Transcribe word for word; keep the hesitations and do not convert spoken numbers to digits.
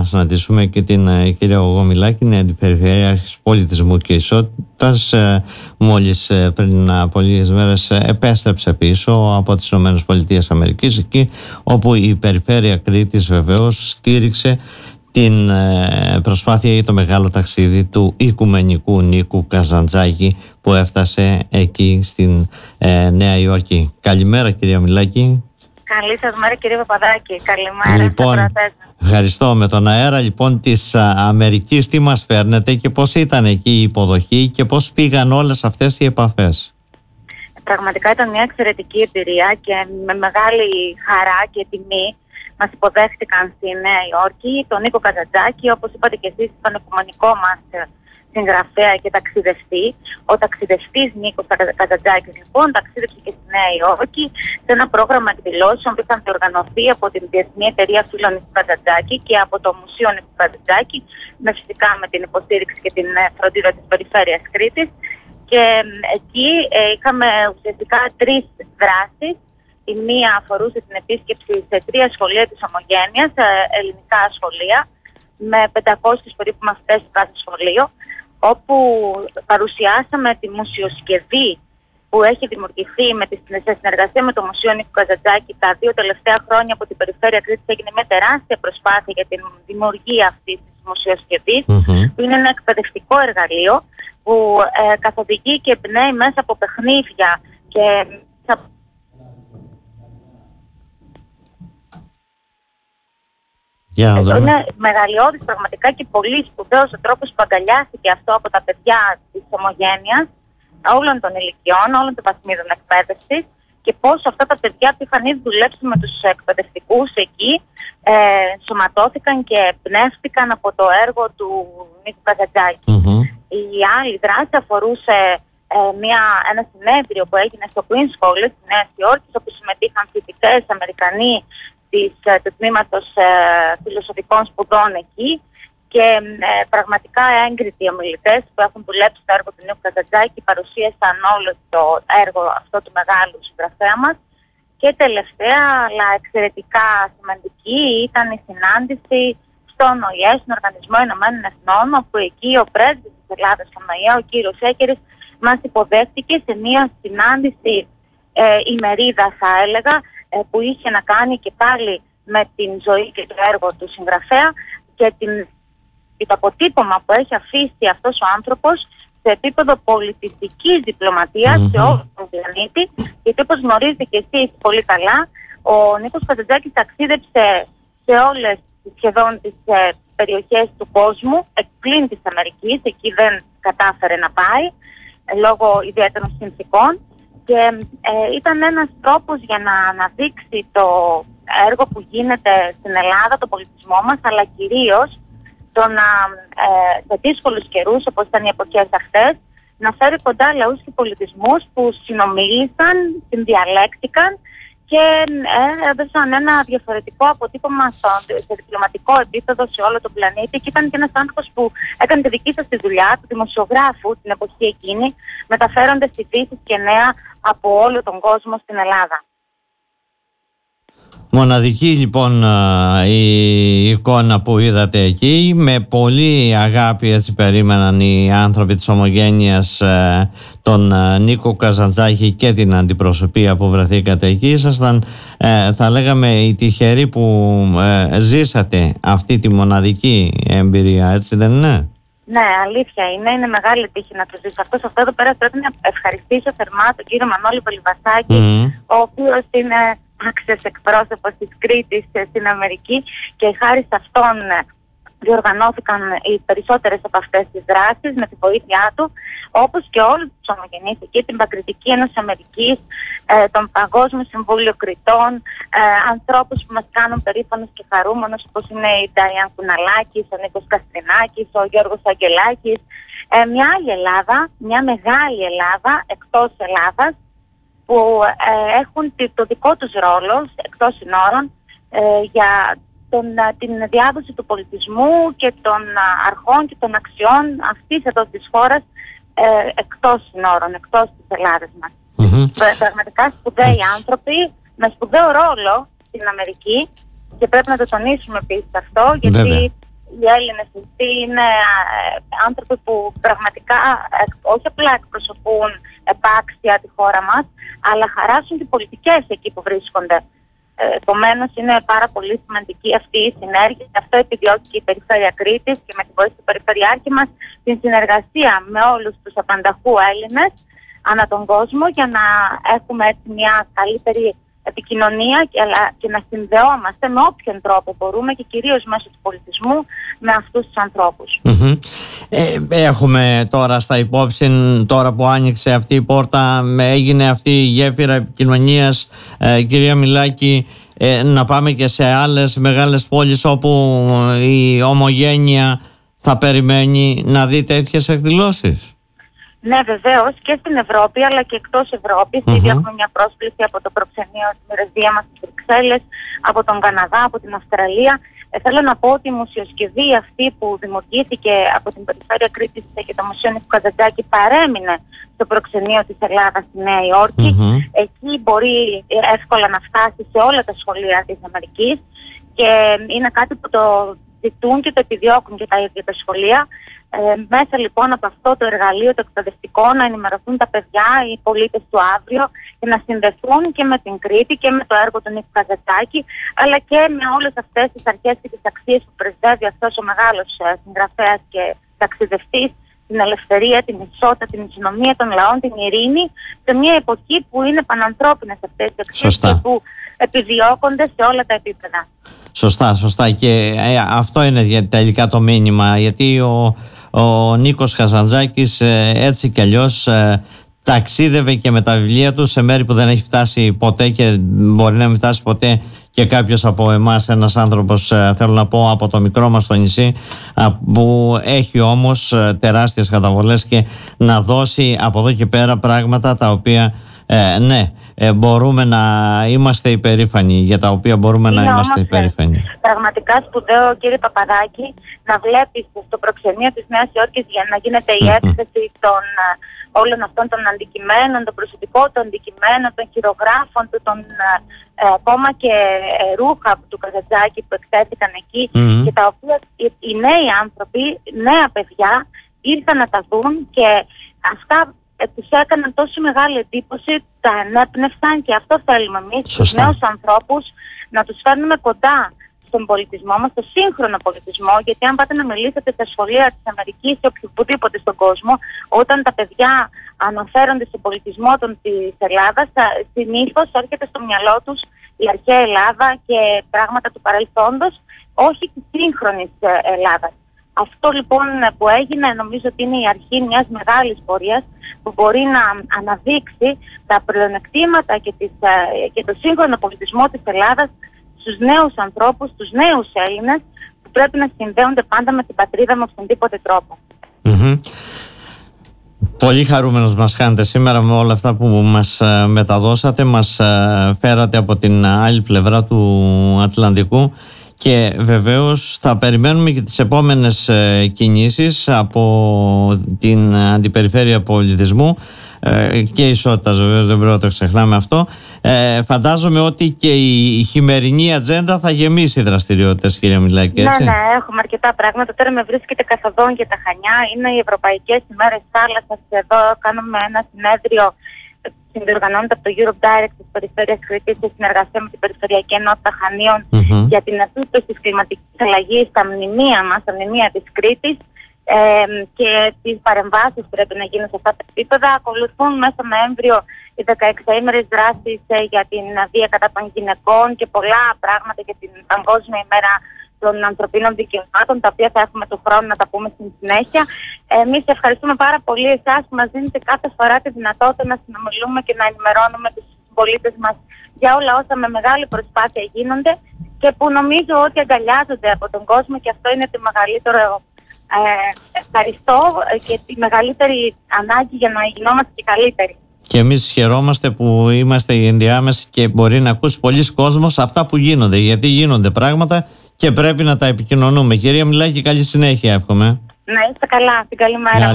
συναντήσουμε και την ε, κυρία Γογομηλάκη, είναι αντιπεριφερειάρχης πολιτισμού και ισότητας. Ε, μόλις ε, πριν από λίγες μέρες ε, επέστρεψε πίσω από τις ΗΠΑ, εκεί όπου η περιφέρεια Κρήτης βεβαίως στήριξε την ε, προσπάθεια για το μεγάλο ταξίδι του Οικουμενικού Νίκου Καζαντζάκη που έφτασε εκεί στην ε, Νέα Υόρκη. Καλημέρα κυρία Μιλάκη. Καλή σας μέρα κύριε Παπαδάκη. Καλημέρα. Λοιπόν, ευχαριστώ. Με τον αέρα λοιπόν της Αμερικής τι μας φέρνετε και πώς ήταν εκεί η υποδοχή και πώς πήγαν όλες αυτές οι επαφές? Πραγματικά ήταν μια εξαιρετική εμπειρία και με μεγάλη χαρά και τιμή μας υποδέχτηκαν στη Νέα Υόρκη τον Νίκο Καζαντζάκη, όπως είπατε και εσείς, τον οικουμενικό μας συγγραφέα και ταξιδευτή. Ο ταξιδευτής Νίκος Καζαντζάκης λοιπόν ταξίδεψε και στη Νέα Υόρκη σε ένα πρόγραμμα εκδηλώσεων που είχαν διοργανωθεί από την Διεθνή Εταιρεία Φίλων Νίκου Καζαντζάκη και από το Μουσείο Νίκου Καζαντζάκη, με φυσικά με την υποστήριξη και την φροντίδα της Περιφέρειας Κρήτης. Και εκεί ε, είχαμε ουσιαστικά τρεις δράσεις. Η μία αφορούσε την επίσκεψη σε τρία σχολεία της Ομογένειας, ελληνικά σχολεία, με πεντακόσιους περίπου μαθητές σε κάθε σχολείο, όπου παρουσιάσαμε τη μουσιοσκευή που έχει δημιουργηθεί με τη, σε συνεργασία με το Μουσείο Νίκου Καζαντζάκη τα δύο τελευταία χρόνια από την Περιφέρεια Κρήτης. Έγινε μια τεράστια προσπάθεια για την δημιουργία αυτής της μουσιοσκευής, mm-hmm. που είναι ένα εκπαιδευτικό εργαλείο που ε, καθοδηγεί και εμπνέει μέσα από παιχνίδια και Yeah, Εδώ είναι μεγαλειώδης πραγματικά και πολύ σπουδαίος ο τρόπος που αγκαλιάστηκε αυτό από τα παιδιά της Ομογένειας, όλων των ηλικιών, όλων των βαθμίδων εκπαίδευσης, και πώς αυτά τα παιδιά που είχαν ήδη δουλέψει με τους εκπαιδευτικούς εκεί ε, σωματώθηκαν και εμπνεύστηκαν από το έργο του Νίκου Καζαντζάκη. Mm-hmm. Η άλλη δράση αφορούσε ε, μια, ένα συνέδριο που έγινε στο Queen's College της Νέας Υόρκης, όπου συμμετείχαν φοιτητές Αμερικανοί της, του τμήματος ε, φιλοσοφικών σπουδών εκεί και ε, πραγματικά έγκριτοι ομιλητές που έχουν δουλέψει στο έργο του Νίκου Καζαντζάκη παρουσίασαν όλο το έργο αυτό του μεγάλου συγγραφέα μας. Και τελευταία, αλλά εξαιρετικά σημαντική, ήταν η συνάντηση στον ΟΗΕ, στον Οργανισμό Ηνωμένων Εθνών, όπου εκεί ο πρέσβης της Ελλάδας στον ΟΗΕ, ο κύριος Έκερης, μας υποδέχτηκε σε μια συνάντηση ε, ημερίδα, θα έλεγα, που είχε να κάνει και πάλι με την ζωή και το έργο του συγγραφέα και, την, και το αποτύπωμα που έχει αφήσει αυτός ο άνθρωπος σε επίπεδο πολιτιστικής διπλωματίας mm-hmm. σε όλο τον πλανήτη. Γιατί όπως γνωρίζετε και εσείς πολύ καλά, ο Νίκος Καζαντζάκης ταξίδεψε σε όλες σχεδόν τις ε, περιοχές του κόσμου, εκπλήν της Αμερικής, εκεί δεν κατάφερε να πάει ε, λόγω ιδιαίτερων συνθηκών. Και ε, ήταν ένας τρόπος για να αναδείξει το έργο που γίνεται στην Ελλάδα, το πολιτισμό μας, αλλά κυρίως το να ε, σε δύσκολους καιρούς, όπως ήταν οι εποχές αυτές, να φέρει κοντά λαούς και πολιτισμούς που συνομίλησαν, συνδιαλέκτηκαν και ε, έδωσαν ένα διαφορετικό αποτύπωμα στο, σε διπλωματικό επίπεδο σε όλο τον πλανήτη. Και ήταν και ένας άνθρωπος που έκανε τη δική σας τη δουλειά, του δημοσιογράφου την εποχή εκείνη, μεταφέροντας ειδήσεις και νέα από όλο τον κόσμο στην Ελλάδα. Μοναδική λοιπόν η εικόνα που είδατε εκεί, με πολύ αγάπη έτσι περίμεναν οι άνθρωποι της Ομογένειας τον Νίκο Καζαντζάκη και την αντιπροσωπεία που βρεθήκατε εκεί. Ήσασταν ε, θα λέγαμε οι τυχεροί που ε, ζήσατε αυτή τη μοναδική εμπειρία, έτσι δεν είναι? Ναι, αλήθεια είναι. Είναι μεγάλη τύχη να το ζήσω αυτό. Αυτό εδώ πέρα πρέπει να ευχαριστήσω θερμά τον κύριο Μανώλη Πολυβασάκη, mm. ο οποίος είναι άξιος εκπρόσωπος της Κρήτης στην Αμερική και χάρη σε αυτόν διοργανώθηκαν οι περισσότερες από αυτές τις δράσεις με τη βοήθειά του, όπως και όλους τους ομογενείς εκεί, την Παγκριτική Ένωση Αμερικής, ε, τον Παγκόσμιο Συμβούλιο Κρητών, ε, ανθρώπους που μας κάνουν περήφανος και χαρούμενος, όπως είναι η Νταϊάν Κουναλάκης, ο Νίκος Καστρινάκης, ο Γιώργος Αγγελάκης, ε, μια άλλη Ελλάδα, μια μεγάλη Ελλάδα εκτός Ελλάδας, που ε, έχουν το δικό τους ρόλο εκτός συνόρων ε, για τον, την διάδοση του πολιτισμού και των αρχών και των αξιών αυτής εδώ της χώρας ε, εκτός συνόρων, εκτός της Ελλάδας μας. Mm-hmm. Πραγματικά σπουδαίοι άνθρωποι με σπουδαίο ρόλο στην Αμερική και πρέπει να το τονίσουμε επίσης αυτό, γιατί οι Έλληνες αυτοί είναι ε, άνθρωποι που πραγματικά ε, όχι απλά εκπροσωπούν επάξια τη χώρα μας, αλλά χαράσουν και πολιτικές εκεί που βρίσκονται. Ε, επομένως είναι πάρα πολύ σημαντική αυτή η συνέργεια. Αυτό επιδιώκει και η Περιφέρεια Κρήτης και με τη βοήθεια του Περιφερειάρχη μας την συνεργασία με όλους τους απανταχού Έλληνες ανά τον κόσμο για να έχουμε έτσι μια καλύτερη επικοινωνία και, και να συνδεόμαστε με όποιον τρόπο μπορούμε και κυρίως μέσω του πολιτισμού με αυτούς τους ανθρώπους. Mm-hmm. Ε, έχουμε τώρα στα υπόψη, τώρα που άνοιξε αυτή η πόρτα, έγινε αυτή η γέφυρα επικοινωνίας, ε, κυρία Μηλάκη, ε, να πάμε και σε άλλες μεγάλες πόλεις όπου η ομογένεια θα περιμένει να δει τέτοιες εκδηλώσεις? Ναι, βεβαίως, και στην Ευρώπη αλλά και εκτός Ευρώπης. Mm-hmm. Ήδη έχουμε μια πρόσκληση από το προξενείο της Μοιρασδία μας στις Βρυξέλλες, από τον Καναδά, από την Αυστραλία. Ε, θέλω να πω ότι η μουσιοσκευή αυτή που δημιουργήθηκε από την Περιφέρεια Κρήτης και το Μουσείο Νίκου Καζαντζάκη παρέμεινε στο προξενείο της Ελλάδας στη Νέα Υόρκη. Mm-hmm. Εκεί μπορεί εύκολα να φτάσει σε όλα τα σχολεία της Αμερικής και είναι κάτι που το ζητούν και το επιδιώκουν και τα ίδια τα σχολεία. Ε, μέσα λοιπόν από αυτό το εργαλείο το εκπαιδευτικό να ενημερωθούν τα παιδιά, οι πολίτες του αύριο, και να συνδεθούν και με την Κρήτη και με το έργο του Νίκου Καζαντζάκη, αλλά και με όλες αυτές τις αρχές και τις αξίες που πρεσβεύει αυτός ο μεγάλος συγγραφέας και ταξιδευτής, την ελευθερία, την ισότητα, την ισονομία των λαών, την ειρήνη, σε μια εποχή που είναι πανανθρώπινες αυτές οι αξίες και που επιδιώκονται σε όλα τα επίπεδα. Σωστά, σωστά. Και ε, αυτό είναι τελικά το μήνυμα, γιατί ο, ο Νίκος Καζαντζάκης ε, έτσι κι αλλιώς ε, ταξίδευε και με τα βιβλία του σε μέρη που δεν έχει φτάσει ποτέ και μπορεί να μην φτάσει ποτέ και κάποιος από εμάς, ένας άνθρωπος, ε, θέλω να πω, από το μικρό μας το νησί, ε, που έχει όμως ε, τεράστιες καταβολές και να δώσει από εδώ και πέρα πράγματα τα οποία ε, ναι, Ε, μπορούμε να είμαστε υπερήφανοι, για τα οποία μπορούμε είναι να είμαστε όμως υπερήφανοι. Πραγματικά σπουδαίο, κύριε Παπαδάκη, να βλέπεις στο προξενείο της Νέας Υόρκης για να γίνεται η έκθεση των όλων αυτών των αντικειμένων, των προσωπικών των αντικειμένων, των χειρογράφων του, των ε, ακόμα και ε, ρούχα του Καζαντζάκη που εκθέθηκαν εκεί, mm-hmm. και τα οποία οι, οι νέοι άνθρωποι, νέα παιδιά, ήρθαν να τα δουν και αυτά τους έκαναν τόσο μεγάλη εντύπωση, τα ενέπνευσαν, και αυτό θέλουμε εμείς, τους νέους ανθρώπους, να τους φέρνουμε κοντά στον πολιτισμό μας, στον σύγχρονο πολιτισμό, γιατί αν πάτε να μιλήσετε στα σχολεία της Αμερικής ή οπουδήποτε στον κόσμο, όταν τα παιδιά αναφέρονται στον πολιτισμό των, της Ελλάδας, συνήθως έρχεται στο μυαλό τους η αρχαία Ελλάδα και πράγματα του παρελθόντος, όχι της σύγχρονης Ελλάδας. Αυτό λοιπόν που έγινε νομίζω ότι είναι η αρχή μιας μεγάλης πορείας που μπορεί να αναδείξει τα πλεονεκτήματα και, τις, και το σύγχρονο πολιτισμό της Ελλάδας στους νέους ανθρώπους, στους νέους Έλληνες, που πρέπει να συνδέονται πάντα με την πατρίδα με οποιονδήποτε τρόπο. Mm-hmm. Πολύ χαρούμενος μας κάνετε σήμερα με όλα αυτά που μας μεταδώσατε, μας φέρατε από την άλλη πλευρά του Ατλαντικού. Και βεβαίως θα περιμένουμε και τις επόμενες ε, κινήσεις από την Αντιπεριφέρεια Πολιτισμού ε, και Ισότητας, βεβαίως δεν πρέπει να το ξεχνάμε αυτό. Ε, φαντάζομαι ότι και η, η χειμερινή ατζέντα θα γεμίσει δραστηριότητες, κυρία Μηλάκη, έτσι? Ναι, ναι, έχουμε αρκετά πράγματα. Τώρα με βρίσκεται καθοδόν για τα Χανιά. Είναι οι Ευρωπαϊκές ημέρες θάλασσας. Εδώ κάνουμε ένα συνέδριο, συνδιοργανώνεται από το Europe Direct της Περιφέρειας Κρήτης σε συνεργασία με την Περιφερειακή Ενότητα Χανίων, mm-hmm. για την επίπτωση της κλιματικής αλλαγής στα μνημεία μας, στα μνημεία της Κρήτης, ε, και τις παρεμβάσεις που πρέπει να γίνουν σε αυτά τα επίπεδα. Ακολουθούν μέσα Νοέμβριο οι δεκαεξαήμερες δράσεις ε, για την βία κατά των γυναικών και πολλά πράγματα για την Παγκόσμια ημέρα των ανθρωπίνων δικαιωμάτων, τα οποία θα έχουμε του χρόνου να τα πούμε στην συνέχεια. Εμείς ευχαριστούμε πάρα πολύ εσάς που μας δίνετε κάθε φορά τη δυνατότητα να συνομιλούμε και να ενημερώνουμε τους πολίτες μας για όλα όσα με μεγάλη προσπάθεια γίνονται και που νομίζω ότι αγκαλιάζονται από τον κόσμο, και αυτό είναι το μεγαλύτερο ε, ευχαριστώ και τη μεγαλύτερη ανάγκη για να γινόμαστε και καλύτεροι. Και εμείς χαιρόμαστε που είμαστε οι ενδιάμεσοι και μπορεί να ακούσει πολλοί κόσμος αυτά που γίνονται, γιατί γίνονται πράγματα και πρέπει να τα επικοινωνούμε. Κυρία Μηλάκη, καλή συνέχεια εύχομαι. Να είστε καλά, την καλή μέρα.